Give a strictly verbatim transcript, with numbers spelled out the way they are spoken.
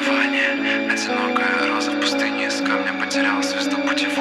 расставание. Одинокая роза в пустыне из камня потеряла звезду пути.